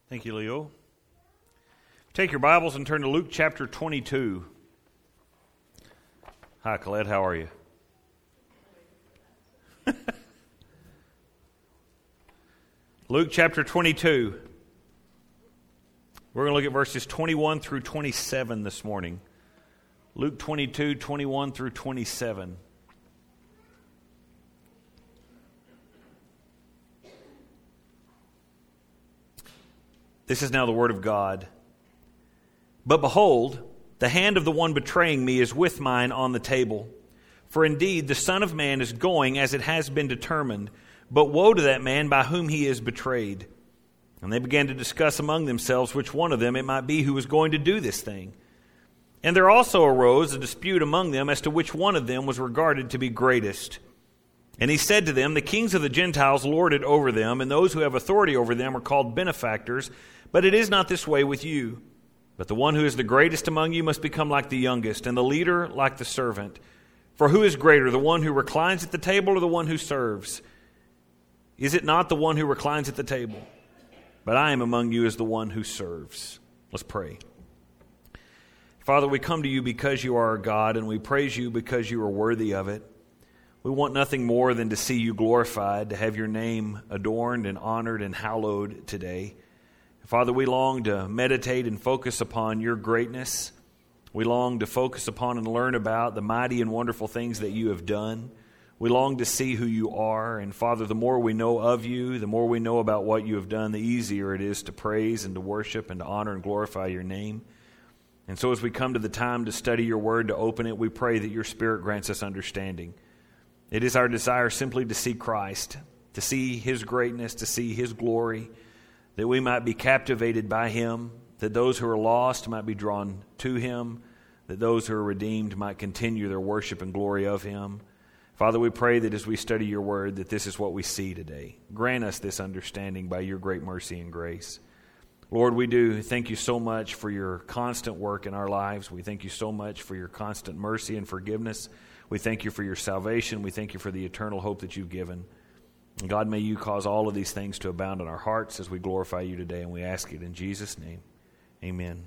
Thank you, Leo. Take your Bibles and turn to Luke chapter 22. Hi, Colette. How are you? Luke chapter 22. We're going to look at verses 21 through 27 this morning. Luke 22, 21 through 27. This is now the word of God. But behold, the hand of the one betraying me is with mine on the table. For indeed the Son of Man is going as it has been determined, but woe to that man by whom he is betrayed. And they began to discuss among themselves which one of them it might be who was going to do this thing. And there also arose a dispute among them as to which one of them was regarded to be greatest. And he said to them, the kings of the Gentiles lord it over them, and those who have authority over them are called benefactors. But it is not this way with you. But the one who is the greatest among you must become like the youngest, and the leader like the servant. For who is greater, the one who reclines at the table or the one who serves? Is it not the one who reclines at the table? But I am among you as the one who serves. Let's pray. Father, we come to you because you are our God, and we praise you because you are worthy of it. We want nothing more than to see you glorified, to have your name adorned and honored and hallowed today. Father, we long to meditate and focus upon your greatness. We long to focus upon and learn about the mighty and wonderful things that you have done. We long to see who you are. And Father, the more we know of you, the more we know about what you have done, the easier it is to praise and to worship and to honor and glorify your name. And so as we come to the time to study your word, to open it, we pray that your Spirit grants us understanding. It is our desire simply to see Christ, to see his greatness, to see his glory, that we might be captivated by him, that those who are lost might be drawn to him, that those who are redeemed might continue their worship and glory of him. Father, we pray that as we study your word, that this is what we see today. Grant us this understanding by your great mercy and grace. Lord, we do thank you so much for your constant work in our lives. We thank you so much for your constant mercy and forgiveness. We thank you for your salvation. We thank you for the eternal hope that you've given. And God, may you cause all of these things to abound in our hearts as we glorify you today, and we ask it in Jesus' name. Amen.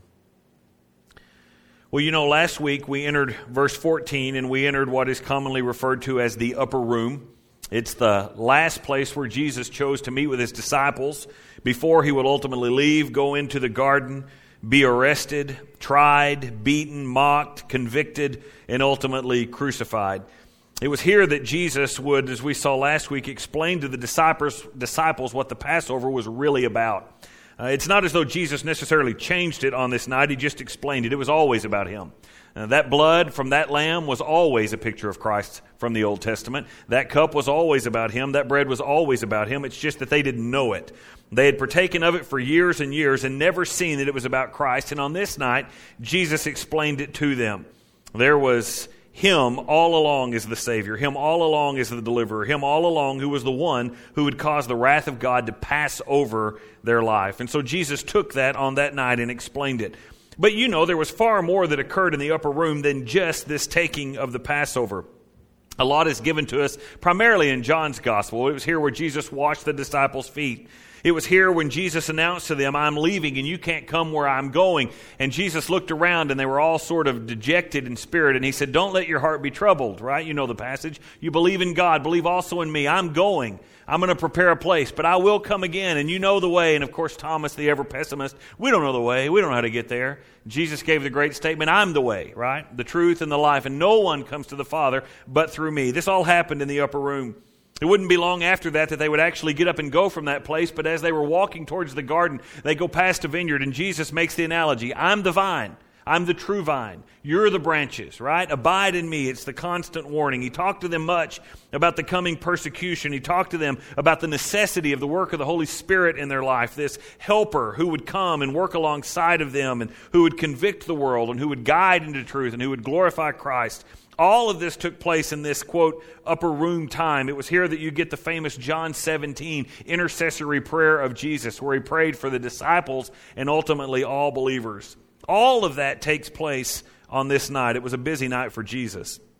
Well, you know, last week we entered verse 14, and we entered what is commonly referred to as the upper room. It's the last place where Jesus chose to meet with his disciples before he would ultimately leave, go into the garden, be arrested, tried, beaten, mocked, convicted, and ultimately crucified. It was here that Jesus would, as we saw last week, explain to the disciples what the Passover was really about. It's not as though Jesus necessarily changed it on this night. He just explained it. It was always about him. That blood from that lamb was always a picture of Christ from the Old Testament. That cup was always about him. That bread was always about him. It's just that they didn't know it. They had partaken of it for years and years and never seen that it was about Christ. And on this night, Jesus explained it to them. There was him all along as the Savior, him all along as the deliverer, him all along who was the one who would cause the wrath of God to pass over their life. And so Jesus took that on that night and explained it. But you know, there was far more that occurred in the upper room than just this taking of the Passover. A lot is given to us primarily in John's Gospel. It was here where Jesus washed the disciples' feet. It was here when Jesus announced to them, I'm leaving and you can't come where I'm going. And Jesus looked around and they were all sort of dejected in spirit. And he said, don't let your heart be troubled, right? You know the passage. You believe in God, believe also in me. I'm going. I'm going to prepare a place, but I will come again. And you know the way. And of course, Thomas, the ever pessimist, we don't know the way. We don't know how to get there. Jesus gave the great statement, I'm the way, right? The truth and the life. And no one comes to the Father but through me. This all happened in the upper room. It wouldn't be long after that they would actually get up and go from that place, but as they were walking towards the garden, they go past a vineyard, and Jesus makes the analogy, I'm the vine, I'm the true vine, you're the branches, right? Abide in me, it's the constant warning. He talked to them much about the coming persecution. He talked to them about the necessity of the work of the Holy Spirit in their life, this helper who would come and work alongside of them, and who would convict the world, and who would guide into truth, and who would glorify Christ. All of this took place in this, quote, upper room time. It was here that you get the famous John 17 intercessory prayer of Jesus, where he prayed for the disciples and ultimately all believers. All of that takes place on this night. It was a busy night for Jesus.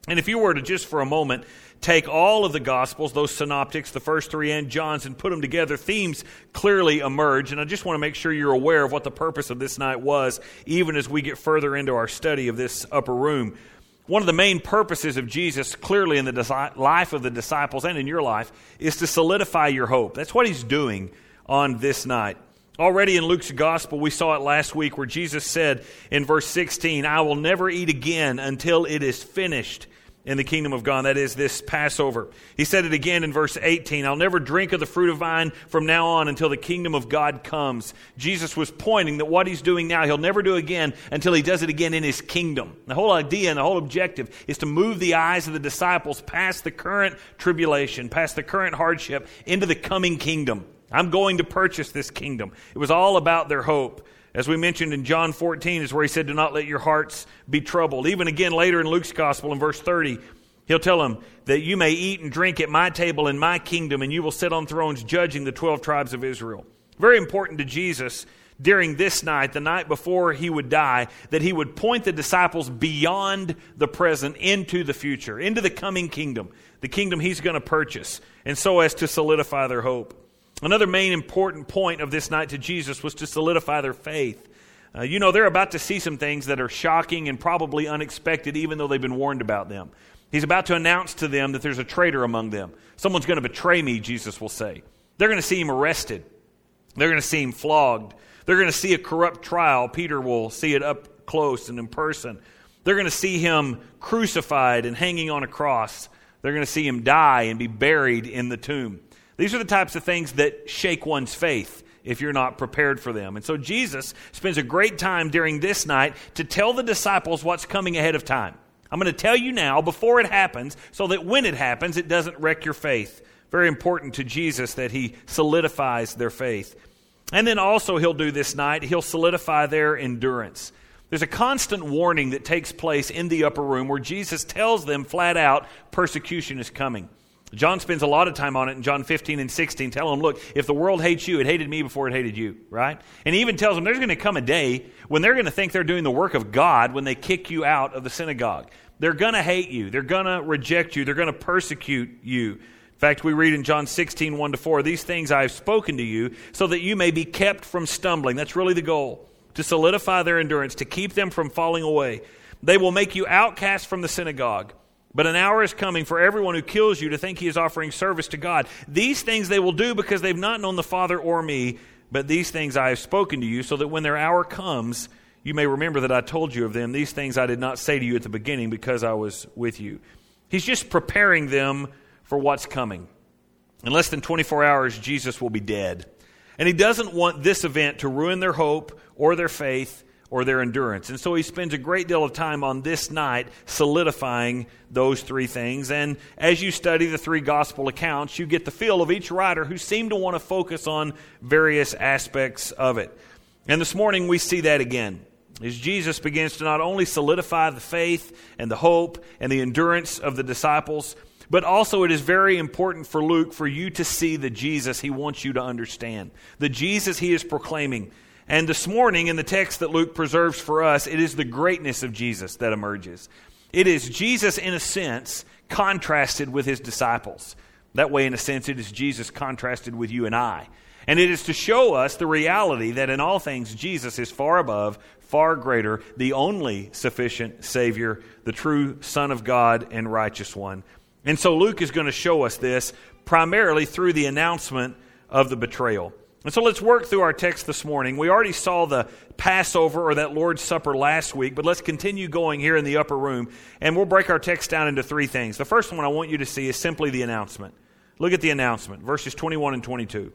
And if you were to just for a moment take all of the Gospels, those synoptics, the first three and John's, and put them together, themes clearly emerge. And I just want to make sure you're aware of what the purpose of this night was, even as we get further into our study of this upper room. One of the main purposes of Jesus, clearly in the life of the disciples and in your life, is to solidify your hope. That's what he's doing on this night. Already in Luke's gospel, we saw it last week where Jesus said in verse 16, "I will never eat again until it is finished in the kingdom of God." That is this Passover. He said it again in verse 18, "I'll never drink of the fruit of vine from now on until the kingdom of God comes." Jesus was pointing that what he's doing now, he'll never do again until he does it again in his kingdom. The whole idea and the whole objective is to move the eyes of the disciples past the current tribulation, past the current hardship, into the coming kingdom. I'm going to purchase this kingdom. It was all about their hope. As we mentioned in John 14 is where he said, "Do not let your hearts be troubled." Even again later in Luke's gospel in verse 30, he'll tell them that you may eat and drink at my table in my kingdom, and you will sit on thrones judging the 12 tribes of Israel. Very important to Jesus during this night, the night before he would die, that he would point the disciples beyond the present into the future, into the coming kingdom, the kingdom he's going to purchase, and so as to solidify their hope. Another main important point of this night to Jesus was to solidify their faith. They're about to see some things that are shocking and probably unexpected, even though they've been warned about them. He's about to announce to them that there's a traitor among them. Someone's going to betray me, Jesus will say. They're going to see him arrested. They're going to see him flogged. They're going to see a corrupt trial. Peter will see it up close and in person. They're going to see him crucified and hanging on a cross. They're going to see him die and be buried in the tomb. These are the types of things that shake one's faith if you're not prepared for them. And so Jesus spends a great time during this night to tell the disciples what's coming ahead of time. I'm going to tell you now before it happens so that when it happens, it doesn't wreck your faith. Very important to Jesus that he solidifies their faith. And then also he'll do this night, he'll solidify their endurance. There's a constant warning that takes place in the upper room where Jesus tells them flat out, persecution is coming. John spends a lot of time on it in John 15 and 16, telling them, look, if the world hates you, it hated me before it hated you, right? And he even tells them there's going to come a day when they're going to think they're doing the work of God when they kick you out of the synagogue. They're going to hate you. They're going to reject you. They're going to persecute you. In fact, we read in John 16, 1-4, "These things I have spoken to you so that you may be kept from stumbling." That's really the goal, to solidify their endurance, to keep them from falling away. "They will make you outcast from the synagogue. But an hour is coming for everyone who kills you to think he is offering service to God. These things they will do because they've not known the Father or me. But these things I have spoken to you so that when their hour comes, you may remember that I told you of them. These things I did not say to you at the beginning because I was with you." He's just preparing them for what's coming. In less than 24 hours, Jesus will be dead. And he doesn't want this event to ruin their hope or their faith or their endurance. And so he spends a great deal of time on this night solidifying those three things. And as you study the three gospel accounts, you get the feel of each writer who seem to want to focus on various aspects of it. And this morning we see that again, as Jesus begins to not only solidify the faith and the hope and the endurance of the disciples, but also it is very important for Luke for you to see the Jesus he wants you to understand, the Jesus he is proclaiming. And this morning, in the text that Luke preserves for us, it is the greatness of Jesus that emerges. It is Jesus, in a sense, contrasted with his disciples. That way, in a sense, it is Jesus contrasted with you and I. And it is to show us the reality that in all things, Jesus is far above, far greater, the only sufficient Savior, the true Son of God and righteous one. And so Luke is going to show us this primarily through the announcement of the betrayal. And so let's work through our text this morning. We already saw the Passover or that Lord's Supper last week, but let's continue going here in the upper room, and we'll break our text down into three things. The first one I want you to see is simply the announcement. Look at the announcement, verses 21 and 22.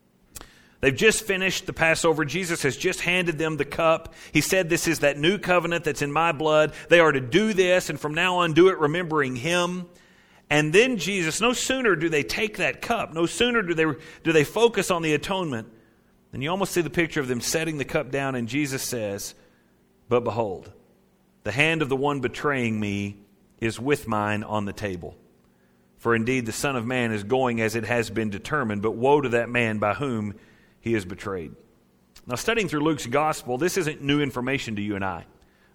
They've just finished the Passover. Jesus has just handed them the cup. He said, "This is that new covenant that's in my blood. They are to do this, and from now on do it remembering him." And then Jesus, no sooner do they take that cup, no sooner do they focus on the atonement, and you almost see the picture of them setting the cup down, and Jesus says, "But behold, the hand of the one betraying me is with mine on the table. For indeed the Son of Man is going as it has been determined, but woe to that man by whom he is betrayed." Now, studying through Luke's gospel, this isn't new information to you and I.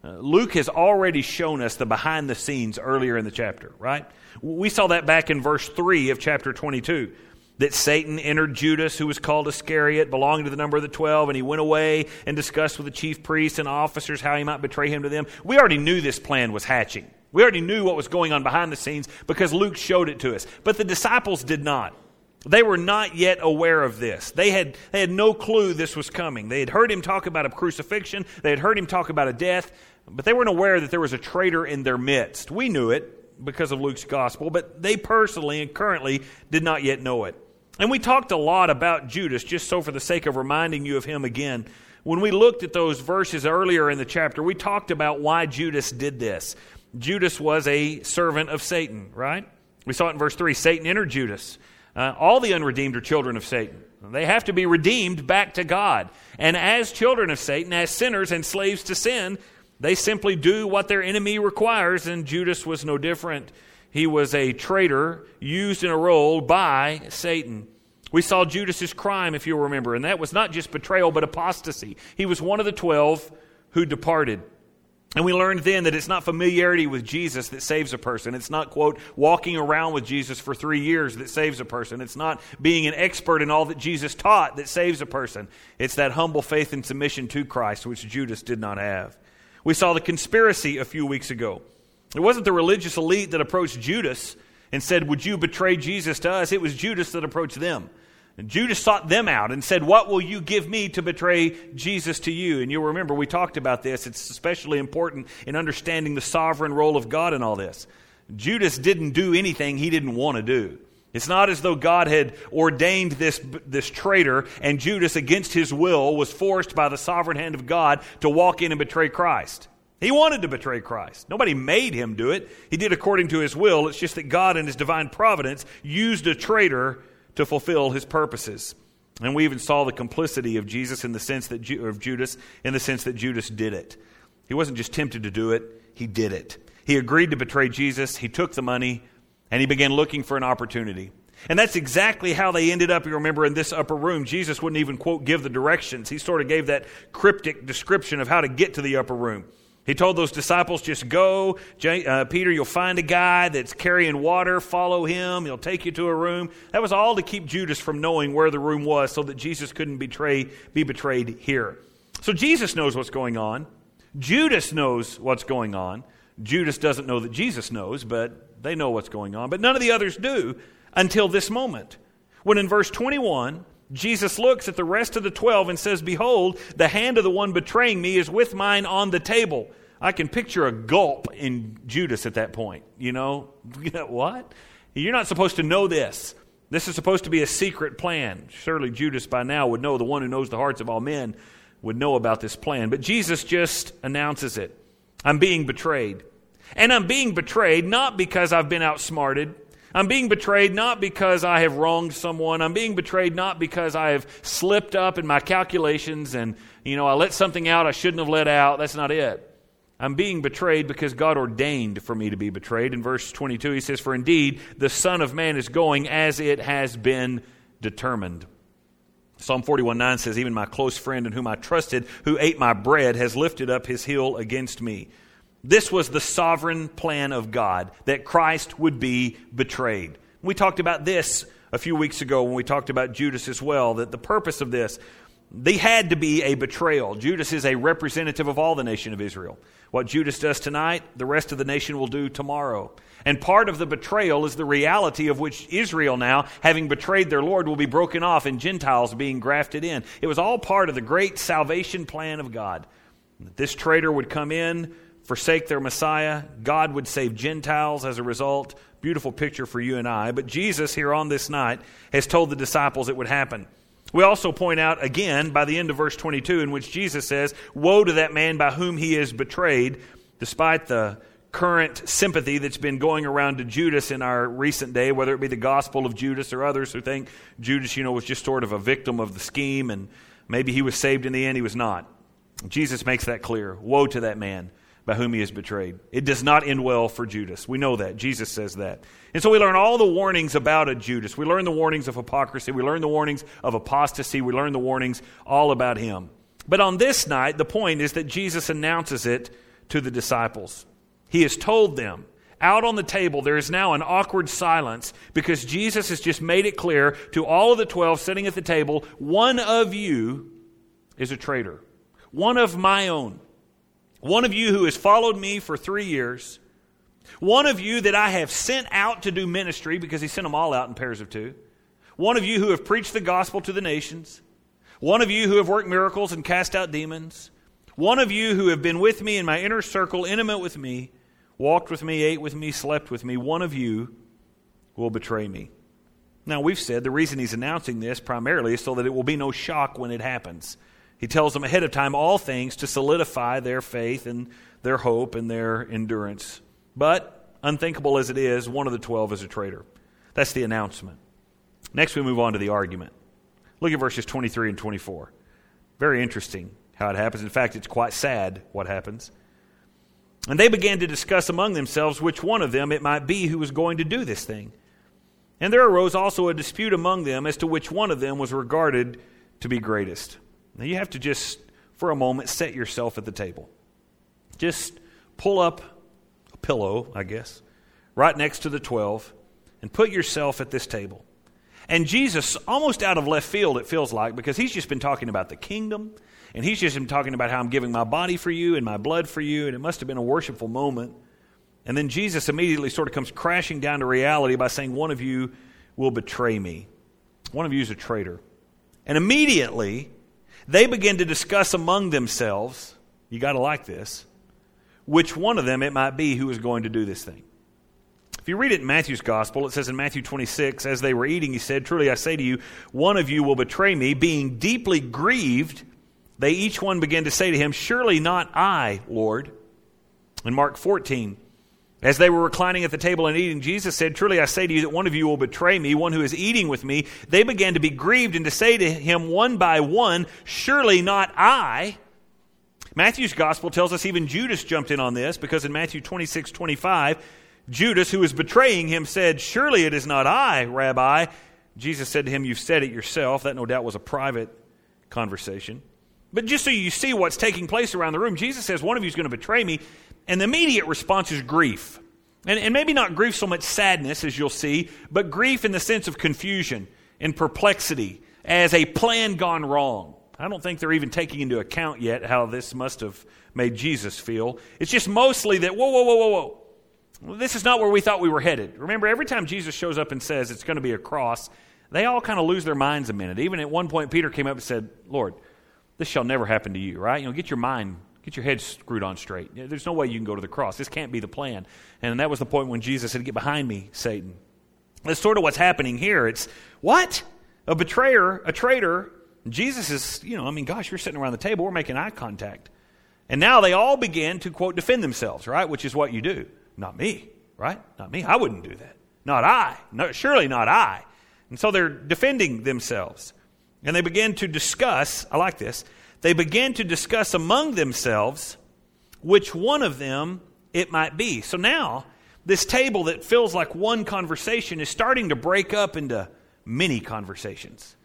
Luke has already shown us the behind the scenes earlier in the chapter, right? We saw that back in verse 3 of chapter 22, that Satan entered Judas, who was called Iscariot, belonging to the number of the 12, and he went away and discussed with the chief priests and officers how he might betray him to them. We already knew this plan was hatching. We already knew what was going on behind the scenes because Luke showed it to us. But the disciples did not. They were not yet aware of this. They had no clue this was coming. They had heard him talk about a crucifixion. They had heard him talk about a death. But they weren't aware that there was a traitor in their midst. We knew it because of Luke's gospel, but they personally and currently did not yet know it. And we talked a lot about Judas, just so for the sake of reminding you of him again. When we looked at those verses earlier in the chapter, we talked about why Judas did this. Judas was a servant of Satan, right? We saw it in verse 3. Satan entered Judas. All the unredeemed are children of Satan. They have to be redeemed back to God. And as children of Satan, as sinners and slaves to sin, they simply do what their enemy requires, and Judas was no different. He was a traitor used in a role by Satan. We saw Judas's crime, if you'll remember, and that was not just betrayal, but apostasy. He was one of the 12 who departed. And we learned then that it's not familiarity with Jesus that saves a person. It's not, quote, walking around with Jesus for 3 years that saves a person. It's not being an expert in all that Jesus taught that saves a person. It's that humble faith and submission to Christ, which Judas did not have. We saw the conspiracy a few weeks ago. It wasn't the religious elite that approached Judas and said, would you betray Jesus to us? It was Judas that approached them. And Judas sought them out and said, what will you give me to betray Jesus to you? And you'll remember we talked about this. It's especially important in understanding the sovereign role of God in all this. Judas didn't do anything he didn't want to do. It's not as though God had ordained this traitor and Judas, against his will, was forced by the sovereign hand of God to walk in and betray Christ. He wanted to betray Christ. Nobody made him do it. He did according to his will. It's just that God in his divine providence used a traitor to fulfill his purposes. And we even saw the complicity of Jesus in the sense that of Judas in the sense that Judas did it. He wasn't just tempted to do it, he did it. He agreed to betray Jesus, he took the money, and he began looking for an opportunity. And that's exactly how they ended up, you remember, in this upper room. Jesus wouldn't even, quote, give the directions. He sort of gave that cryptic description of how to get to the upper room. He told those disciples, just go. Peter, you'll find a guy that's carrying water. Follow him. He'll take you to a room. That was all to keep Judas from knowing where the room was so that Jesus couldn't be betrayed here. So Jesus knows what's going on. Judas knows what's going on. Judas doesn't know that Jesus knows, but they know what's going on. But none of the others do until this moment. When in verse 21, Jesus looks at the rest of the 12 and says, behold, the hand of the one betraying me is with mine on the table. I can picture a gulp in Judas at that point. You know what? You're not supposed to know this. This is supposed to be a secret plan. Surely Judas by now would know, the one who knows the hearts of all men would know about this plan. But Jesus just announces it. I'm being betrayed. And I'm being betrayed not because I've been outsmarted. I'm being betrayed not because I have wronged someone. I'm being betrayed not because I have slipped up in my calculations and, I let something out I shouldn't have let out. That's not it. I'm being betrayed because God ordained for me to be betrayed. In verse 22, he says, for indeed, the Son of Man is going as it has been determined. Psalm 41:9 says, even my close friend in whom I trusted, who ate my bread, has lifted up his heel against me. This was the sovereign plan of God, that Christ would be betrayed. We talked about this a few weeks ago when we talked about Judas as well, that the purpose of this, they had to be a betrayal. Judas is a representative of all the nation of Israel. What Judas does tonight, the rest of the nation will do tomorrow. And part of the betrayal is the reality of which Israel now, having betrayed their Lord, will be broken off and Gentiles being grafted in. It was all part of the great salvation plan of God. This traitor would come in, forsake their Messiah. God would save Gentiles as a result. Beautiful picture for you and I. But Jesus here on this night has told the disciples it would happen. We also point out again by the end of verse 22 in which Jesus says, woe to that man by whom he is betrayed. Despite the current sympathy that's been going around to Judas in our recent day, whether it be the gospel of Judas or others who think Judas, was just sort of a victim of the scheme and maybe he was saved in the end. He was not. Jesus makes that clear. Woe to that man by whom he is betrayed. It does not end well for Judas. We know that. Jesus says that. And so we learn all the warnings about a Judas. We learn the warnings of hypocrisy. We learn the warnings of apostasy. We learn the warnings all about him. But on this night, the point is that Jesus announces it to the disciples. He has told them, out on the table, there is now an awkward silence because Jesus has just made it clear to all of the 12 sitting at the table, one of you is a traitor. One of my own. One of you who has followed me for 3 years. One of you that I have sent out to do ministry because he sent them all out in pairs of 2. One of you who have preached the gospel to the nations. One of you who have worked miracles and cast out demons. One of you who have been with me in my inner circle, intimate with me, walked with me, ate with me, slept with me. One of you will betray me. Now, we've said the reason he's announcing this primarily is so that it will be no shock when it happens. He tells them ahead of time all things to solidify their faith and their hope and their endurance. But, unthinkable as it is, one of the 12 is a traitor. That's the announcement. Next, we move on to the argument. Look at verses 23 and 24. Very interesting how it happens. In fact, it's quite sad what happens. And they began to discuss among themselves which one of them it might be who was going to do this thing. And there arose also a dispute among them as to which one of them was regarded to be greatest. Now you have to just, for a moment, set yourself at the table. Just pull up a pillow, I guess, right next to the 12, and put yourself at this table. And Jesus, almost out of left field, it feels like, because he's just been talking about the kingdom, and he's just been talking about how I'm giving my body for you and my blood for you, and it must have been a worshipful moment. And then Jesus immediately sort of comes crashing down to reality by saying, one of you will betray me. One of you is a traitor. And immediately, they begin to discuss among themselves, you got to like this, which one of them it might be who is going to do this thing. If you read it in Matthew's gospel, it says in Matthew 26, as they were eating, he said, truly I say to you, one of you will betray me. Being deeply grieved, they each one began to say to him, surely not I, Lord. In Mark 14, as they were reclining at the table and eating, Jesus said, truly I say to you that one of you will betray me, one who is eating with me. They began to be grieved and to say to him one by one, surely not I. Matthew's gospel tells us even Judas jumped in on this, because in Matthew 26:25, Judas, who was betraying him, said, surely it is not I, Rabbi. Jesus said to him, you've said it yourself. That no doubt was a private conversation. But just so you see what's taking place around the room, Jesus says, one of you is going to betray me. And the immediate response is grief. And maybe not grief so much sadness, as you'll see, but grief in the sense of confusion and perplexity as a plan gone wrong. I don't think they're even taking into account yet how this must have made Jesus feel. It's just mostly that, whoa. Well, this is not where we thought we were headed. Remember, every time Jesus shows up and says it's going to be a cross, they all kind of lose their minds a minute. Even at one point, Peter came up and said, Lord, this shall never happen to you, right? Get your head screwed on straight. There's no way you can go to the cross. This can't be the plan. And that was the point when Jesus said, get behind me, Satan. That's sort of what's happening here. It's, what? A betrayer, a traitor. Jesus is, gosh, you're sitting around the table. We're making eye contact. And now they all begin to, quote, defend themselves, right? Which is what you do. Not me, right? Not me. I wouldn't do that. Not I. No, surely not I. And so they're defending themselves. And they begin to discuss, I like this, they begin to discuss among themselves which one of them it might be. So now, this table that feels like one conversation is starting to break up into many conversations.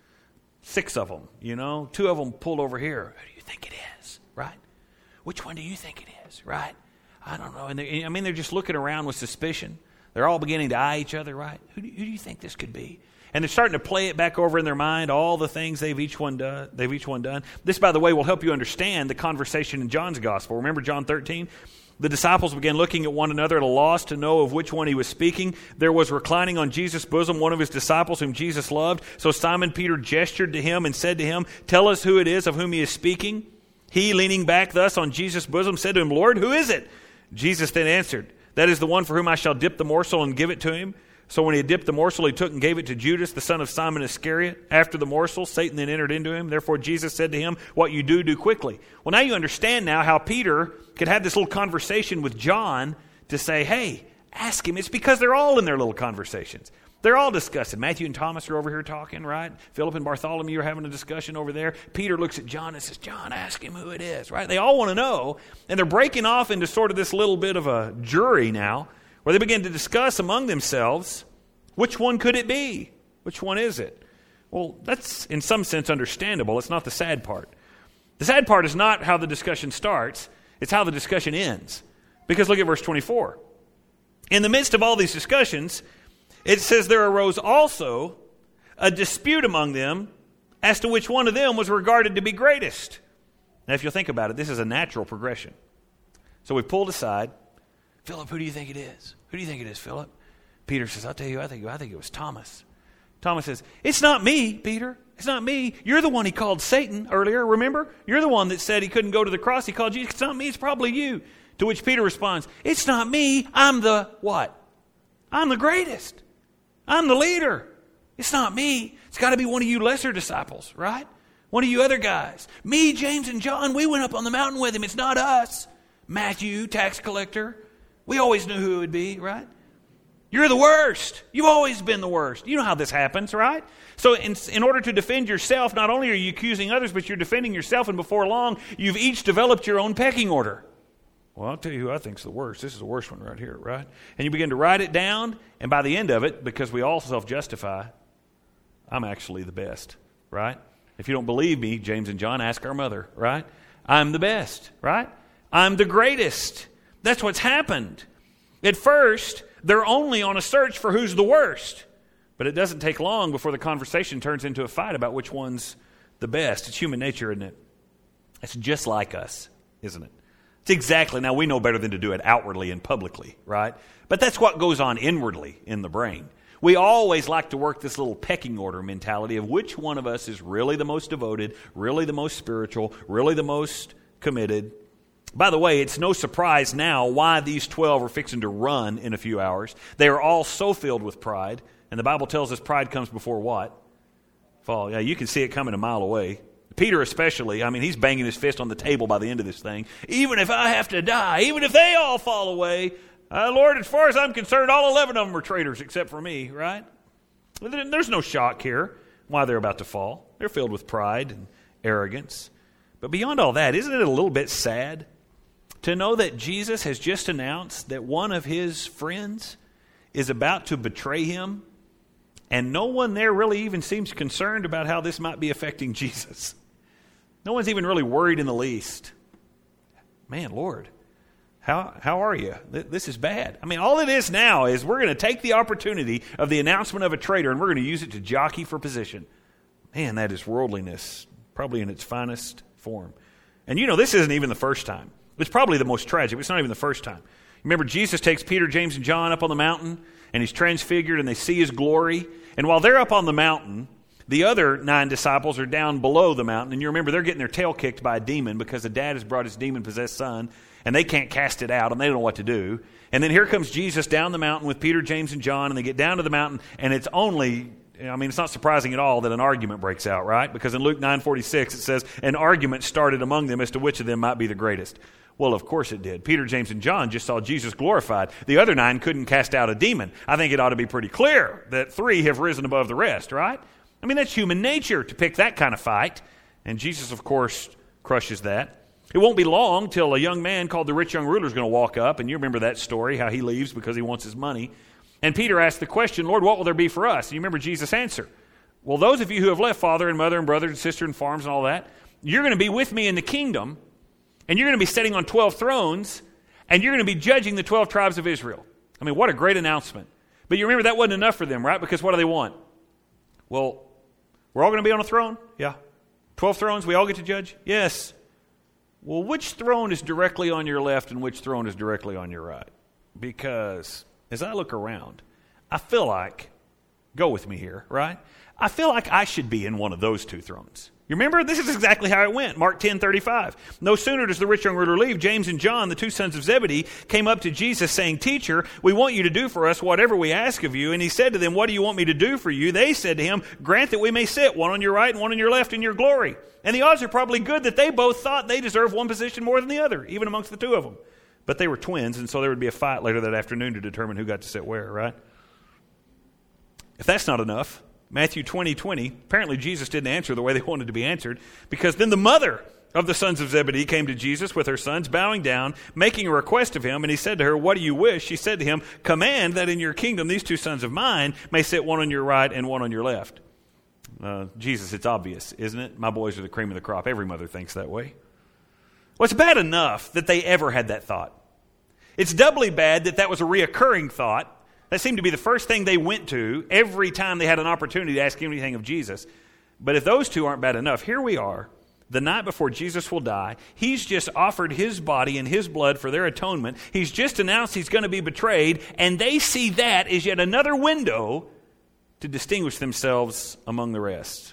6 of them, 2 of them pulled over here. Who do you think it is, right? Which one do you think it is, right? I don't know. And they're just looking around with suspicion. They're all beginning to eye each other, right? Who do you think this could be? And they're starting to play it back over in their mind, all the things they've each one done. This, by the way, will help you understand the conversation in John's gospel. Remember John 13? The disciples began looking at one another at a loss to know of which one he was speaking. There was reclining on Jesus' bosom one of his disciples whom Jesus loved. So Simon Peter gestured to him and said to him, tell us who it is of whom he is speaking. He, leaning back thus on Jesus' bosom, said to him, Lord, who is it? Jesus then answered, that is the one for whom I shall dip the morsel and give it to him. So when he had dipped the morsel, he took and gave it to Judas, the son of Simon Iscariot. After the morsel, Satan then entered into him. Therefore Jesus said to him, what you do quickly. Well, now you understand now how Peter could have this little conversation with John to say, hey, ask him. It's because they're all in their little conversations. They're all discussing. Matthew and Thomas are over here talking, right? Philip and Bartholomew are having a discussion over there. Peter looks at John and says, John, ask him who it is, right? They all want to know. And they're breaking off into sort of this little bit of a jury now, where they begin to discuss among themselves, which one could it be? Which one is it? Well, that's in some sense understandable. It's not the sad part. The sad part is not how the discussion starts. It's how the discussion ends. Because look at verse 24. In the midst of all these discussions, it says there arose also a dispute among them as to which one of them was regarded to be greatest. Now, if you'll think about it, this is a natural progression. So we pulled aside. Philip, who do you think it is? Who do you think it is, Philip? Peter says, I'll tell you, I think it was Thomas. Thomas says, it's not me, Peter. It's not me. You're the one he called Satan earlier, remember? You're the one that said he couldn't go to the cross. He called Jesus. It's not me, it's probably you. To which Peter responds, it's not me. I'm the what? I'm the greatest. I'm the leader. It's not me. It's got to be one of you lesser disciples, right? One of you other guys. Me, James, and John, we went up on the mountain with him. It's not us. Matthew, tax collector. We always knew who it would be, right? You're the worst. You've always been the worst. You know how this happens, right? So in order to defend yourself, not only are you accusing others, but you're defending yourself, and before long, you've each developed your own pecking order. Well, I'll tell you who I think's the worst. This is the worst one right here, right? And you begin to write it down, and by the end of it, because we all self-justify, I'm actually the best, right? If you don't believe me, James and John, ask our mother, right? I'm the best, right? I'm the greatest. That's what's happened. At first, they're only on a search for who's the worst. But it doesn't take long before the conversation turns into a fight about which one's the best. It's human nature, isn't it? It's just like us, isn't it? It's exactly. Now, we know better than to do it outwardly and publicly, right? But that's what goes on inwardly in the brain. We always like to work this little pecking order mentality of which one of us is really the most devoted, really the most spiritual, really the most committed. By the way, it's no surprise now why these 12 are fixing to run in a few hours. They are all so filled with pride. And the Bible tells us pride comes before what? Fall. Yeah, you can see it coming a mile away. Peter especially, I mean, he's banging his fist on the table by the end of this thing. Even if I have to die, even if they all fall away, Lord, as far as I'm concerned, all 11 of them are traitors except for me, right? There's no shock here why they're about to fall. They're filled with pride and arrogance. But beyond all that, isn't it a little bit sad to know that Jesus has just announced that one of his friends is about to betray him, and no one there really even seems concerned about how this might be affecting Jesus? No one's even really worried in the least. Man, Lord, how are you? This is bad. I mean, all it is now is we're going to take the opportunity of the announcement of a traitor and we're going to use it to jockey for position. Man, that is worldliness, probably in its finest form. And you know, this isn't even the first time. It's probably the most tragic, but it's not even the first time. Remember, Jesus takes Peter, James, and John up on the mountain, and he's transfigured, and they see his glory. And while they're up on the mountain, the other 9 disciples are down below the mountain. And you remember, they're getting their tail kicked by a demon because the dad has brought his demon-possessed son, and they can't cast it out, and they don't know what to do. And then here comes Jesus down the mountain with Peter, James, and John, and they get down to the mountain, and it's only... I mean, it's not surprising at all that an argument breaks out, right? Because in Luke 9:46, it says, an argument started among them as to which of them might be the greatest. Well, of course it did. Peter, James, and John just saw Jesus glorified. The other 9 couldn't cast out a demon. I think it ought to be pretty clear that 3 have risen above the rest, right? I mean, that's human nature to pick that kind of fight. And Jesus, of course, crushes that. It won't be long till a young man called the rich young ruler is going to walk up. And you remember that story, how he leaves because he wants his money. And Peter asked the question, Lord, what will there be for us? And you remember Jesus' answer. Well, those of you who have left father and mother and brother and sister and farms and all that, you're going to be with me in the kingdom, and you're going to be sitting on 12 thrones, and you're going to be judging the 12 tribes of Israel. I mean, what a great announcement. But you remember that wasn't enough for them, right? Because what do they want? Well, we're all going to be on a throne? Yeah. 12 thrones, we all get to judge? Yes. Well, which throne is directly on your left and which throne is directly on your right? Because as I look around, I feel like, go with me here, right? I feel like I should be in one of those 2 thrones. You remember? This is exactly how it went. Mark 10:35. No sooner does the rich young ruler leave, James and John, the 2 sons of Zebedee, came up to Jesus saying, Teacher, we want you to do for us whatever we ask of you. And he said to them, what do you want me to do for you? They said to him, grant that we may sit, one on your right and one on your left in your glory. And the odds are probably good that they both thought they deserved one position more than the other, even amongst the 2 of them. But they were twins, and so there would be a fight later that afternoon to determine who got to sit where, right? If that's not enough, Matthew 20:20, apparently Jesus didn't answer the way they wanted to be answered, because then the mother of the sons of Zebedee came to Jesus with her sons, bowing down, making a request of him, and he said to her, what do you wish? She said to him, command that in your kingdom these 2 sons of mine may sit one on your right and one on your left. Jesus, it's obvious, isn't it? My boys are the cream of the crop. Every mother thinks that way. Well, it's bad enough that they ever had that thought. It's doubly bad that that was a reoccurring thought. That seemed to be the first thing they went to every time they had an opportunity to ask anything of Jesus. But if those two aren't bad enough, here we are, the night before Jesus will die. He's just offered his body and his blood for their atonement. He's just announced he's going to be betrayed, and they see that as yet another window to distinguish themselves among the rest.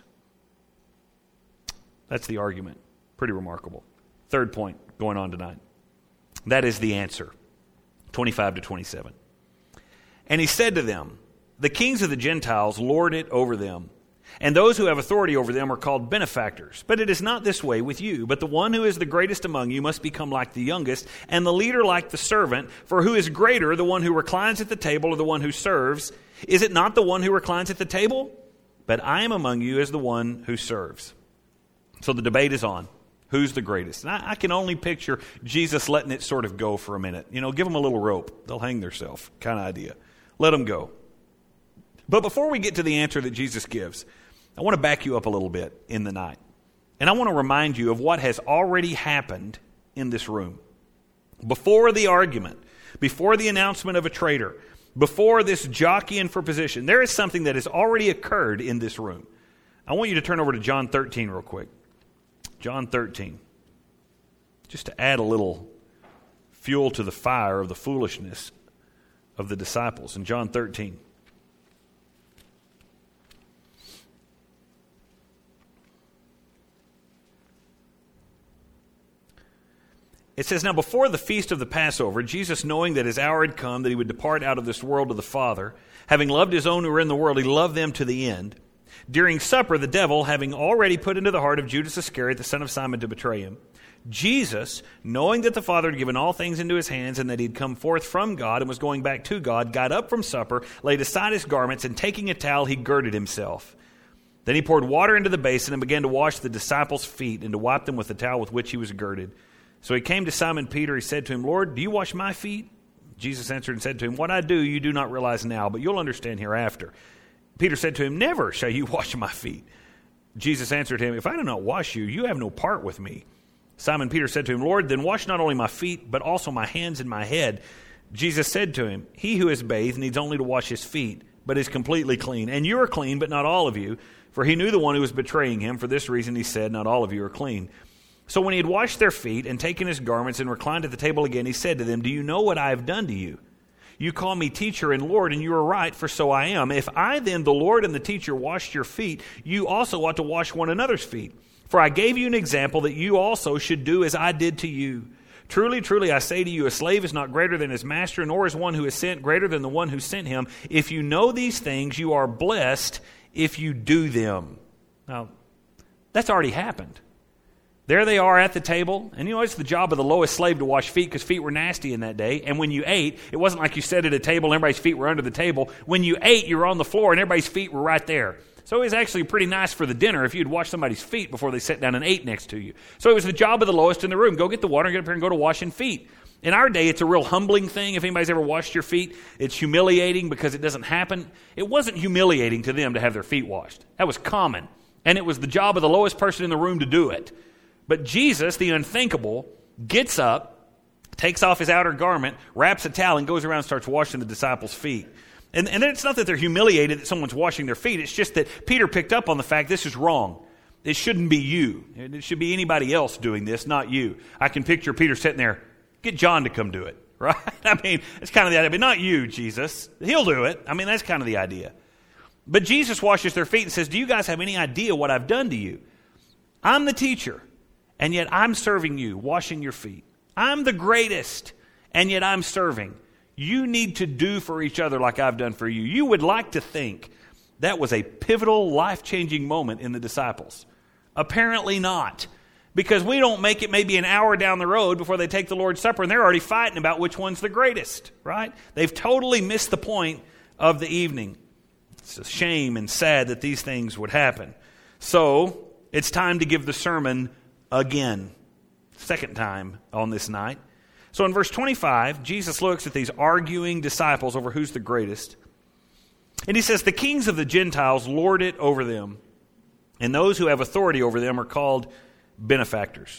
That's the argument. Pretty remarkable. Third point going on tonight. That is the answer. 25 to 27. And he said to them, the kings of the Gentiles lord it over them, and those who have authority over them are called benefactors. But it is not this way with you. But the one who is the greatest among you must become like the youngest, and the leader like the servant. For who is greater, the one who reclines at the table or the one who serves? Is it not the one who reclines at the table? But I am among you as the one who serves. So the debate is on. Who's the greatest? And I can only picture Jesus letting it sort of go for a minute. You know, give them a little rope. They'll hang themselves kind of idea. Let them go. But before we get to the answer that Jesus gives, I want to back you up a little bit in the night. And I want to remind you of what has already happened in this room. Before the argument, before the announcement of a traitor, before this jockeying for position, there is something that has already occurred in this room. I want you to turn over to John 13 real quick. John 13. Just to add a little fuel to the fire of the foolishness of the disciples. In John 13. It says, now before the feast of the Passover, Jesus, knowing that his hour had come, that he would depart out of this world to the Father, having loved his own who were in the world, he loved them to the end. During supper, the devil, having already put into the heart of Judas Iscariot, the son of Simon, to betray him, Jesus, knowing that the Father had given all things into his hands, and that he had come forth from God and was going back to God, got up from supper, laid aside his garments, and taking a towel, he girded himself. Then he poured water into the basin and began to wash the disciples' feet and to wipe them with the towel with which he was girded. So he came to Simon Peter. He said to him, Lord, do you wash my feet? Jesus answered and said to him, what I do you do not realize now, but you'll understand hereafter. Peter said to him, never shall you wash my feet. Jesus answered him, if I do not wash you, you have no part with me. Simon Peter said to him, Lord, then wash not only my feet, but also my hands and my head. Jesus said to him, he who is bathed needs only to wash his feet, but is completely clean. And you are clean, but not all of you. For he knew the one who was betraying him. For this reason he said, not all of you are clean. So when he had washed their feet and taken his garments and reclined at the table again, he said to them, do you know what I have done to you? You call me teacher and Lord, and you are right, for so I am. If I then, the Lord and the teacher, washed your feet, you also ought to wash one another's feet. For I gave you an example that you also should do as I did to you. Truly, truly, I say to you, a slave is not greater than his master, nor is one who is sent greater than the one who sent him. If you know these things, you are blessed if you do them. Now, that's already happened. There they are at the table, and you know, it's the job of the lowest slave to wash feet because feet were nasty in that day. And when you ate, it wasn't like you sat at a table and everybody's feet were under the table. When you ate, you were on the floor and everybody's feet were right there. So it was actually pretty nice for the dinner if you'd wash somebody's feet before they sat down and ate next to you. So it was the job of the lowest in the room. Go get the water and get up here and go to washing feet. In our day, it's a real humbling thing. If anybody's ever washed your feet, it's humiliating because it doesn't happen. It wasn't humiliating to them to have their feet washed. That was common. And it was the job of the lowest person in the room to do it. But Jesus, the unthinkable, gets up, takes off his outer garment, wraps a towel, and goes around and starts washing the disciples' feet. And then it's not that they're humiliated that someone's washing their feet. It's just that Peter picked up on the fact this is wrong. It shouldn't be you. It should be anybody else doing this, not you. I can picture Peter sitting there, get John to come do it, right? I mean, it's kind of the idea, but not you, Jesus. He'll do it. I mean, that's kind of the idea. But Jesus washes their feet and says, do you guys have any idea what I've done to you? I'm the teacher, and yet I'm serving you, washing your feet. I'm the greatest, and yet I'm serving. You need to do for each other like I've done for you. You would like to think that was a pivotal, life-changing moment in the disciples. Apparently not. Because we don't make it maybe an hour down the road before they take the Lord's Supper, and they're already fighting about which one's the greatest, right? They've totally missed the point of the evening. It's a shame and sad that these things would happen. So, it's time to give the sermon again. Second time on this night. So in verse 25, Jesus looks at these arguing disciples over who's the greatest. And he says, the kings of the Gentiles lord it over them, and those who have authority over them are called benefactors.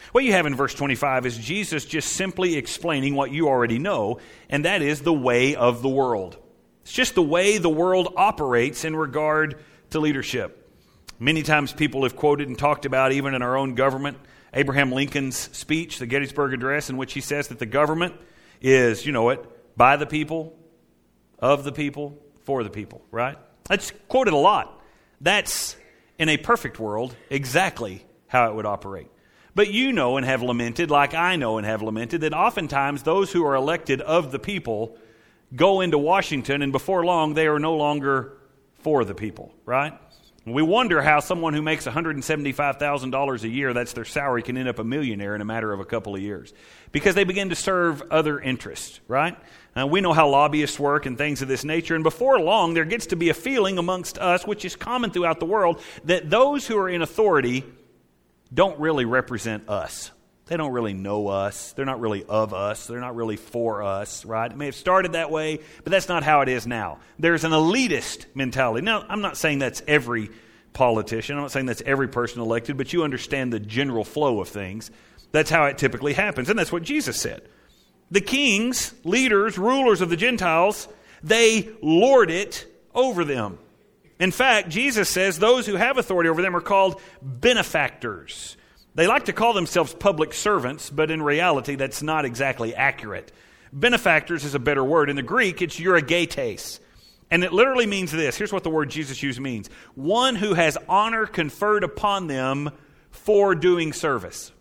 What you have in verse 25 is Jesus just simply explaining what you already know, and that is the way of the world. It's just the way the world operates in regard to leadership. Many times people have quoted and talked about, even in our own government, Abraham Lincoln's speech, the Gettysburg Address, in which he says that the government is, you know it, by the people, of the people, for the people, right? That's quoted a lot. That's, in a perfect world, exactly how it would operate. But you know and have lamented, like I know and have lamented, that oftentimes those who are elected of the people go into Washington, and before long they are no longer for the people, right? We wonder how someone who makes $175,000 a year, that's their salary, can end up a millionaire in a matter of a couple of years. Because they begin to serve other interests, right? We know how lobbyists work and things of this nature, and before long there gets to be a feeling amongst us, which is common throughout the world, that those who are in authority don't really represent us. They don't really know us. They're not really of us. They're not really for us, right? It may have started that way, but that's not how it is now. There's an elitist mentality. Now, I'm not saying that's every politician. I'm not saying that's every person elected, but you understand the general flow of things. That's how it typically happens, and that's what Jesus said. The kings, leaders, rulers of the Gentiles, they lord it over them. In fact, Jesus says those who have authority over them are called benefactors. They like to call themselves public servants, but in reality, that's not exactly accurate. Benefactors is a better word. In the Greek, it's euergetes. And it literally means this. Here's what the word Jesus used means. One who has honor conferred upon them for doing service.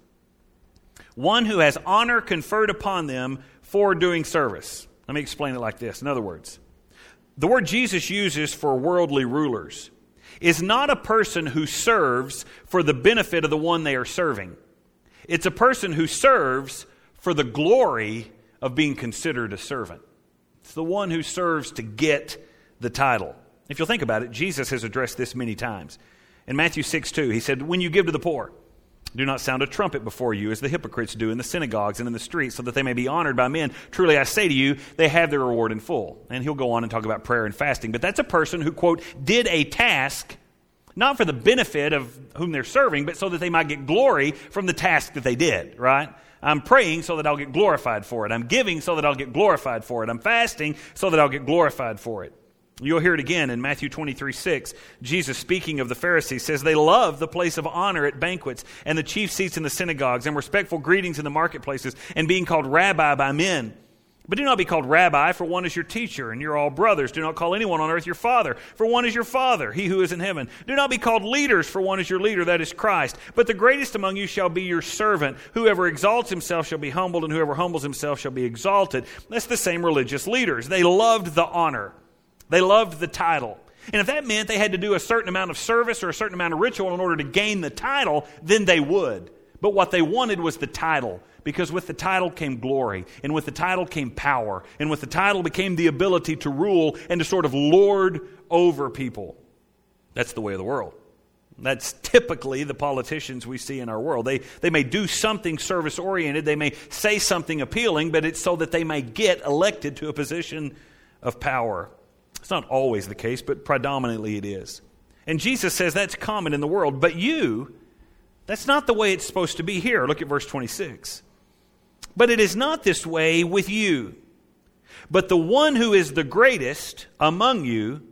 One who has honor conferred upon them for doing service. Let me explain it like this. In other words, the word Jesus uses for worldly rulers is not a person who serves for the benefit of the one they are serving. It's a person who serves for the glory of being considered a servant. It's the one who serves to get the title. If you'll think about it, Jesus has addressed this many times. In Matthew 6:2, he said, when you give to the poor, do not sound a trumpet before you, as the hypocrites do in the synagogues and in the streets, so that they may be honored by men. Truly I say to you, they have their reward in full. And he'll go on and talk about prayer and fasting. But that's a person who, quote, did a task, not for the benefit of whom they're serving, but so that they might get glory from the task that they did, right? I'm praying so that I'll get glorified for it. I'm giving so that I'll get glorified for it. I'm fasting so that I'll get glorified for it. You'll hear it again in Matthew 23:6. Jesus, speaking of the Pharisees, says they love the place of honor at banquets and the chief seats in the synagogues and respectful greetings in the marketplaces and being called rabbi by men. But do not be called rabbi, for one is your teacher, and you're all brothers. Do not call anyone on earth your father, for one is your Father, he who is in heaven. Do not be called leaders, for one is your leader, that is Christ. But the greatest among you shall be your servant. Whoever exalts himself shall be humbled, and whoever humbles himself shall be exalted. That's the same religious leaders. They loved the honor. They loved the title. And if that meant they had to do a certain amount of service or a certain amount of ritual in order to gain the title, then they would. But what they wanted was the title, because with the title came glory, and with the title came power, and with the title became the ability to rule and to sort of lord over people. That's the way of the world. That's typically the politicians we see in our world. They may do something service-oriented, they may say something appealing, but it's so that they may get elected to a position of power. It's not always the case, but predominantly it is. And Jesus says that's common in the world. But you, that's not the way it's supposed to be here. Look at verse 26. But it is not this way with you. But the one who is the greatest among you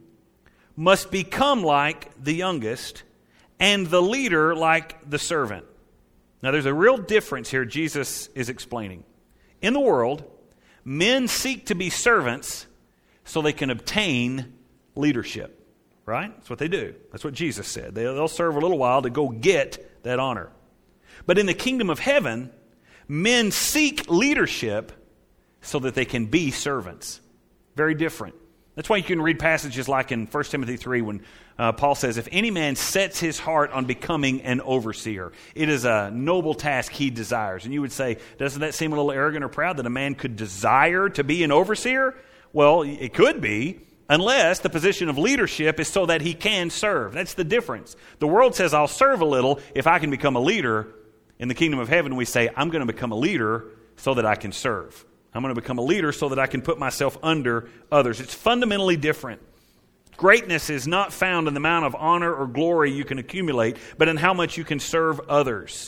must become like the youngest, and the leader like the servant. Now there's a real difference here Jesus is explaining. In the world, men seek to be servants so they can obtain leadership, right? That's what they do. That's what Jesus said. They'll serve a little while to go get that honor. But in the kingdom of heaven, men seek leadership so that they can be servants. Very different. That's why you can read passages like in 1 Timothy 3 when Paul says, if any man sets his heart on becoming an overseer, it is a noble task he desires. And you would say, doesn't that seem a little arrogant or proud that a man could desire to be an overseer? Well, it could be, unless the position of leadership is so that he can serve. That's the difference. The world says, I'll serve a little if I can become a leader. In the kingdom of heaven, we say, I'm going to become a leader so that I can serve. I'm going to become a leader so that I can put myself under others. It's fundamentally different. Greatness is not found in the amount of honor or glory you can accumulate, but in how much you can serve others.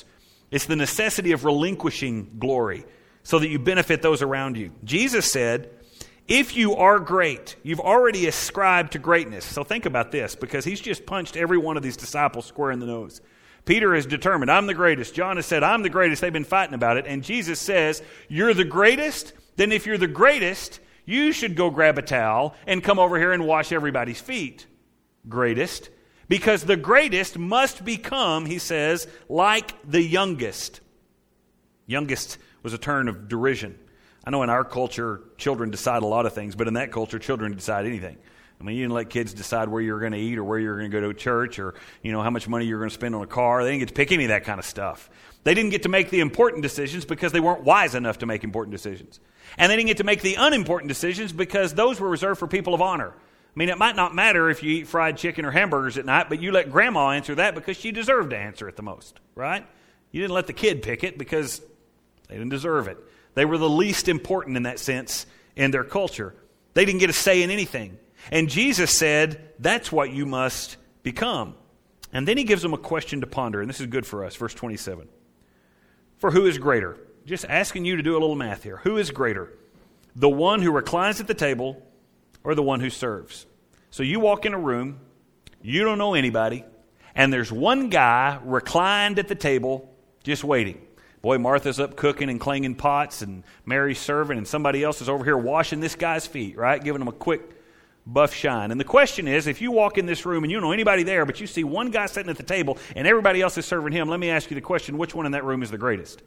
It's the necessity of relinquishing glory so that you benefit those around you. Jesus said, if you are great, you've already ascribed to greatness. So think about this, because he's just punched every one of these disciples square in the nose. Peter has determined, I'm the greatest. John has said, I'm the greatest. They've been fighting about it. And Jesus says, you're the greatest? Then if you're the greatest, you should go grab a towel and come over here and wash everybody's feet. Greatest. Because the greatest must become, he says, like the youngest. Youngest was a term of derision. I know in our culture, children decide a lot of things, but in that culture, children decide anything. I mean, you didn't let kids decide where you're going to eat or where you're going to go to a church or, how much money you're going to spend on a car. They didn't get to pick any of that kind of stuff. They didn't get to make the important decisions because they weren't wise enough to make important decisions. And they didn't get to make the unimportant decisions because those were reserved for people of honor. I mean, it might not matter if you eat fried chicken or hamburgers at night, but you let grandma answer that because she deserved to answer it the most, right? You didn't let the kid pick it because they didn't deserve it. They were the least important in that sense in their culture. They didn't get a say in anything. And Jesus said, that's what you must become. And then he gives them a question to ponder, and this is good for us, verse 27. For who is greater? Just asking you to do a little math here. Who is greater? The one who reclines at the table or the one who serves? So you walk in a room, you don't know anybody, and there's one guy reclined at the table just waiting. Boy, Martha's up cooking and clanging pots, and Mary's serving, and somebody else is over here washing this guy's feet, right? Giving him a quick buff shine. And the question is, if you walk in this room and you don't know anybody there, but you see one guy sitting at the table and everybody else is serving him, let me ask you the question, which one in that room is the greatest?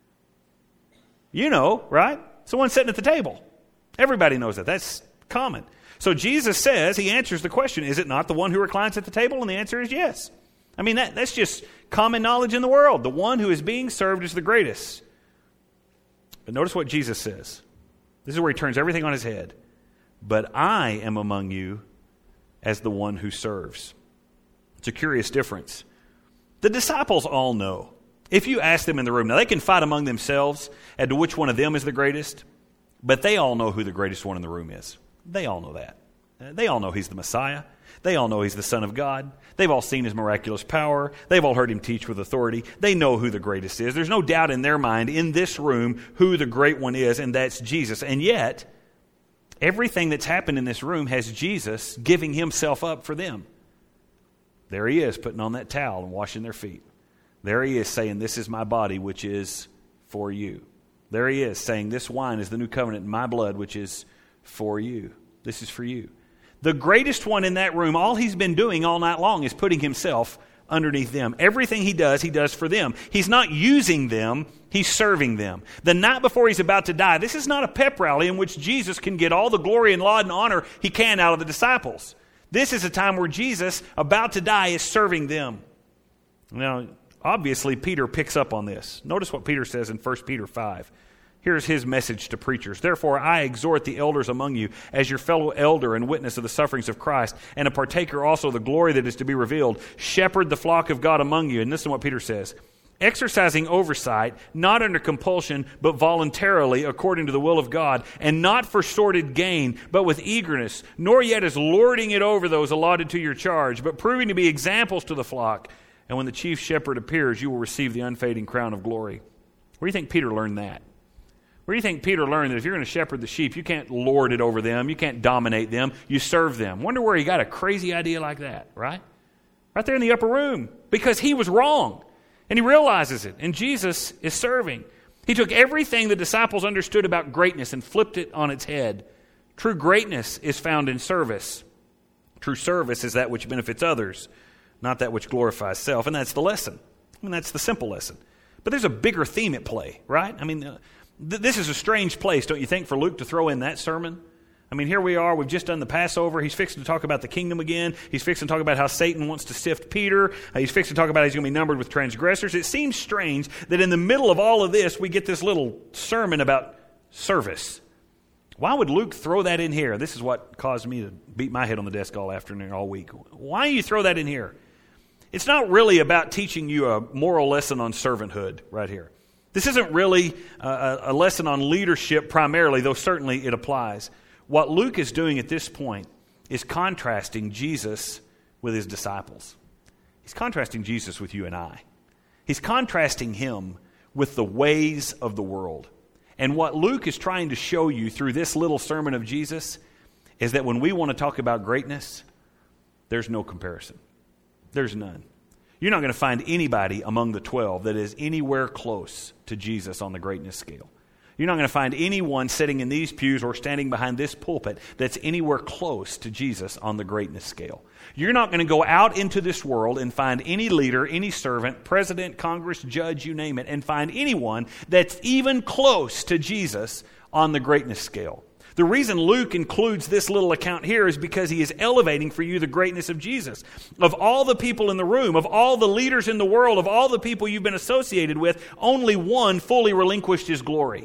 You know, right? It's the one sitting at the table. Everybody knows that. That's common. So Jesus says, he answers the question, is it not the one who reclines at the table? And the answer is yes. I mean, that's just common knowledge in the world. The one who is being served is the greatest. But notice what Jesus says. This is where he turns everything on his head. But I am among you as the one who serves. It's a curious difference. The disciples all know. If you ask them in the room, now they can fight among themselves as to which one of them is the greatest, but they all know who the greatest one in the room is. They all know that. They all know he's the Messiah. They all know he's the Son of God. They've all seen his miraculous power. They've all heard him teach with authority. They know who the greatest is. There's no doubt in their mind in this room who the great one is, and that's Jesus. And yet, everything that's happened in this room has Jesus giving himself up for them. There he is, putting on that towel and washing their feet. There he is saying, this is my body, which is for you. There he is saying, this wine is the new covenant in my blood, which is for you. This is for you. The greatest one in that room, all he's been doing all night long is putting himself underneath them. Everything he does for them. He's not using them, he's serving them. The night before he's about to die, this is not a pep rally in which Jesus can get all the glory and laud and honor he can out of the disciples. This is a time where Jesus, about to die, is serving them. Now, obviously, Peter picks up on this. Notice what Peter says in 1 Peter 5. Here's his message to preachers. Therefore, I exhort the elders among you as your fellow elder and witness of the sufferings of Christ, and a partaker also of the glory that is to be revealed. Shepherd the flock of God among you. And listen to what Peter says. Exercising oversight, not under compulsion, but voluntarily, according to the will of God, and not for sordid gain, but with eagerness, nor yet as lording it over those allotted to your charge, but proving to be examples to the flock. And when the chief shepherd appears, you will receive the unfading crown of glory. Where do you think Peter learned that? Where do you think Peter learned that if you're going to shepherd the sheep, you can't lord it over them, you can't dominate them, you serve them? Wonder where he got a crazy idea like that, right? Right there in the upper room. Because he was wrong. And he realizes it. And Jesus is serving. He took everything the disciples understood about greatness and flipped it on its head. True greatness is found in service. True service is that which benefits others, not that which glorifies self. And that's the lesson. I mean, that's the simple lesson. But there's a bigger theme at play, right? I mean, this is a strange place, don't you think, for Luke to throw in that sermon? I mean, here we are. We've just done the Passover. He's fixing to talk about the kingdom again. He's fixing to talk about how Satan wants to sift Peter. He's fixing to talk about how he's going to be numbered with transgressors. It seems strange that in the middle of all of this, we get this little sermon about service. Why would Luke throw that in here? This is what caused me to beat my head on the desk all afternoon, all week. Why do you throw that in here? It's not really about teaching you a moral lesson on servanthood right here. This isn't really a lesson on leadership primarily, though certainly it applies. What Luke is doing at this point is contrasting Jesus with his disciples. He's contrasting Jesus with you and I. He's contrasting him with the ways of the world. And what Luke is trying to show you through this little sermon of Jesus is that when we want to talk about greatness, there's no comparison. There's none. You're not going to find anybody among the 12 that is anywhere close to Jesus on the greatness scale. You're not going to find anyone sitting in these pews or standing behind this pulpit that's anywhere close to Jesus on the greatness scale. You're not going to go out into this world and find any leader, any servant, president, Congress, judge, you name it, and find anyone that's even close to Jesus on the greatness scale. The reason Luke includes this little account here is because he is elevating for you the greatness of Jesus. Of all the people in the room, of all the leaders in the world, of all the people you've been associated with, only one fully relinquished his glory.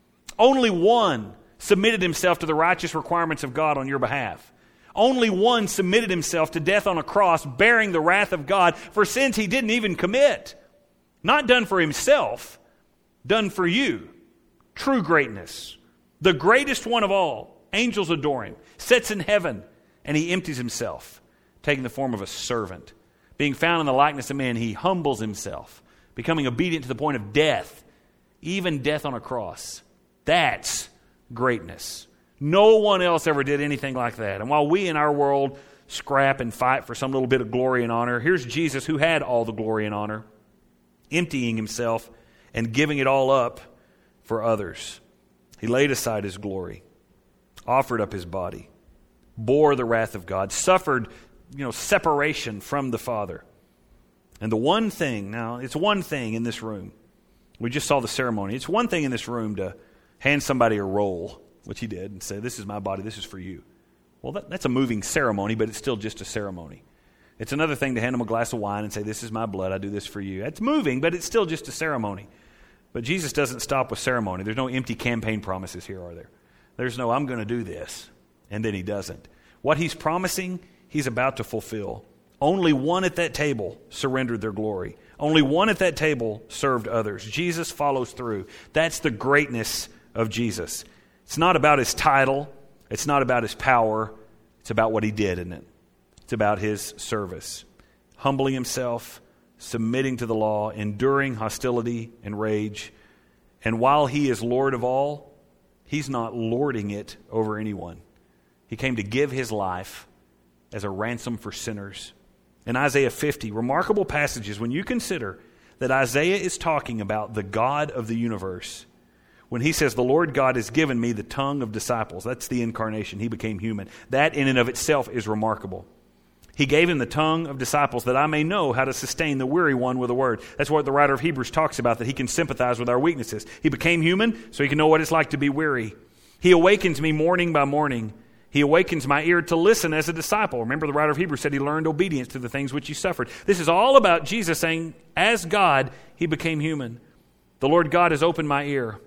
Only one submitted himself to the righteous requirements of God on your behalf. Only one submitted himself to death on a cross, bearing the wrath of God for sins he didn't even commit. Not done for himself, done for you. True greatness. The greatest one of all. Angels adore him. Sits in heaven, and he empties himself, taking the form of a servant. Being found in the likeness of man, he humbles himself, becoming obedient to the point of death, even death on a cross. That's greatness. No one else ever did anything like that. And while we in our world scrap and fight for some little bit of glory and honor, here's Jesus who had all the glory and honor, emptying himself and giving it all up for others. He laid aside his glory, offered up his body, bore the wrath of God, suffered, separation from the Father. And the one thing, now it's one thing in this room. We just saw the ceremony. It's one thing in this room to hand somebody a roll, which he did, and say, this is my body, this is for you. Well, that's a moving ceremony, but it's still just a ceremony. It's another thing to hand them a glass of wine and say, this is my blood, I do this for you. That's moving, but it's still just a ceremony. But Jesus doesn't stop with ceremony. There's no empty campaign promises here, are there? There's no, I'm going to do this, and then he doesn't. What he's promising, he's about to fulfill. Only one at that table surrendered their glory. Only one at that table served others. Jesus follows through. That's the greatness of Jesus. It's not about his title. It's not about his power. It's about what he did, isn't it? It's about his service. Humbling himself, submitting to the law, enduring hostility and rage. And while he is Lord of all, he's not lording it over anyone. He came to give his life as a ransom for sinners. In Isaiah 50, remarkable passages when you consider that Isaiah is talking about the God of the universe. When he says, the Lord God has given me the tongue of disciples, that's the incarnation. He became human. That in and of itself is remarkable. He gave him the tongue of disciples that I may know how to sustain the weary one with a word. That's what the writer of Hebrews talks about, that he can sympathize with our weaknesses. He became human so he can know what it's like to be weary. He awakens me morning by morning. He awakens my ear to listen as a disciple. Remember, the writer of Hebrews said he learned obedience to the things which he suffered. This is all about Jesus saying, as God, he became human. The Lord God has opened my ear.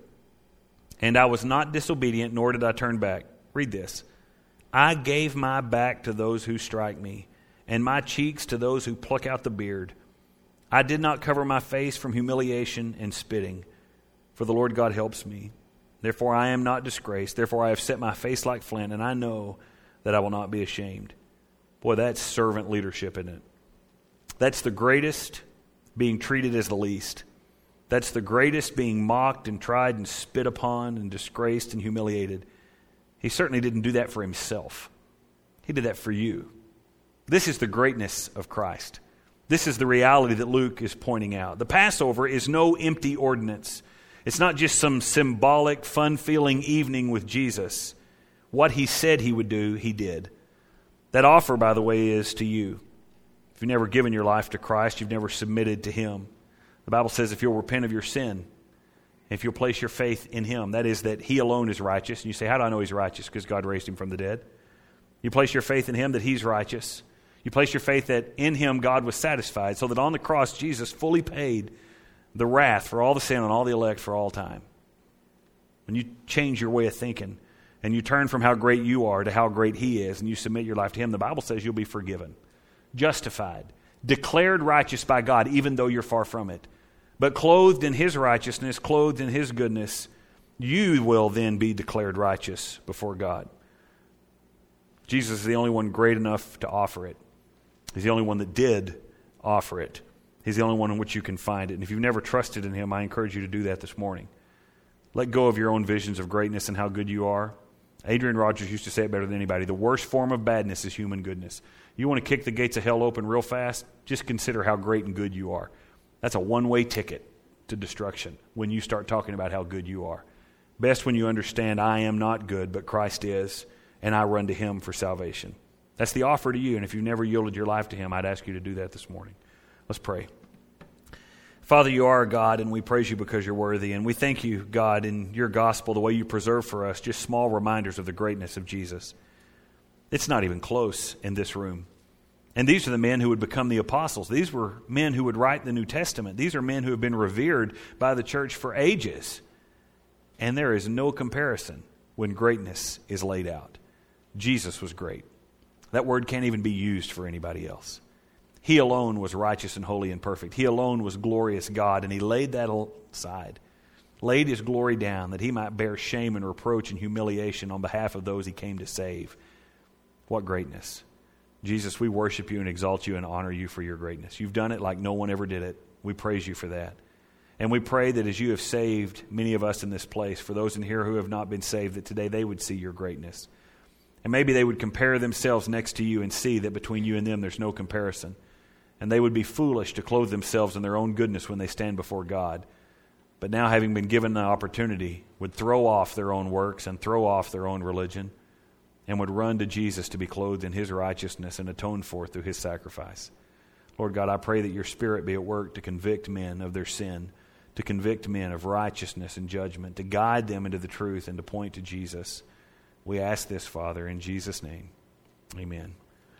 And I was not disobedient, nor did I turn back. Read this. I gave my back to those who strike me, and my cheeks to those who pluck out the beard. I did not cover my face from humiliation and spitting, for the Lord God helps me. Therefore I am not disgraced. Therefore I have set my face like flint, and I know that I will not be ashamed. Boy, that's servant leadership, isn't it? That's the greatest being treated as the least. That's the greatest being mocked and tried and spit upon and disgraced and humiliated. He certainly didn't do that for himself. He did that for you. This is the greatness of Christ. This is the reality that Luke is pointing out. The Passover is no empty ordinance. It's not just some symbolic, fun-feeling evening with Jesus. What he said he would do, he did. That offer, by the way, is to you. If you've never given your life to Christ, you've never submitted to him. The Bible says if you'll repent of your sin, if you'll place your faith in him, that is that he alone is righteous. And you say, how do I know he's righteous? Because God raised him from the dead. You place your faith in him that he's righteous. You place your faith that in him God was satisfied, so that on the cross Jesus fully paid the wrath for all the sin on all the elect for all time. When you change your way of thinking and you turn from how great you are to how great he is and you submit your life to him, the Bible says you'll be forgiven, justified, declared righteous by God even though you're far from it. But clothed in his righteousness, clothed in his goodness, you will then be declared righteous before God. Jesus is the only one great enough to offer it. He's the only one that did offer it. He's the only one in which you can find it. And if you've never trusted in Him, I encourage you to do that this morning. Let go of your own visions of greatness and how good you are. Adrian Rogers used to say it better than anybody. The worst form of badness is human goodness. You want to kick the gates of hell open real fast? Just consider how great and good you are. That's a one-way ticket to destruction when you start talking about how good you are. Best when you understand I am not good, but Christ is, and I run to Him for salvation. That's the offer to you, and if you've never yielded your life to Him, I'd ask you to do that this morning. Let's pray. Father, you are a God, and we praise you because you're worthy. And we thank you, God, in your gospel, the way you preserve for us just small reminders of the greatness of Jesus. It's not even close in this room. And these are the men who would become the apostles. These were men who would write the New Testament. These are men who have been revered by the church for ages. And there is no comparison when greatness is laid out. Jesus was great. That word can't even be used for anybody else. He alone was righteous and holy and perfect. He alone was glorious God, and He laid that aside, laid His glory down that He might bear shame and reproach and humiliation on behalf of those He came to save. What greatness. Jesus, we worship you and exalt you and honor you for your greatness. You've done it like no one ever did it. We praise you for that. And we pray that as you have saved many of us in this place, for those in here who have not been saved, that today they would see your greatness. And maybe they would compare themselves next to you and see that between you and them there's no comparison. And they would be foolish to clothe themselves in their own goodness when they stand before God. But now, having been given the opportunity, would throw off their own works and throw off their own religion and would run to Jesus to be clothed in His righteousness and atoned for through His sacrifice. Lord God, I pray that your Spirit be at work to convict men of their sin, to convict men of righteousness and judgment, to guide them into the truth and to point to Jesus. We ask this, Father, in Jesus' name. Amen.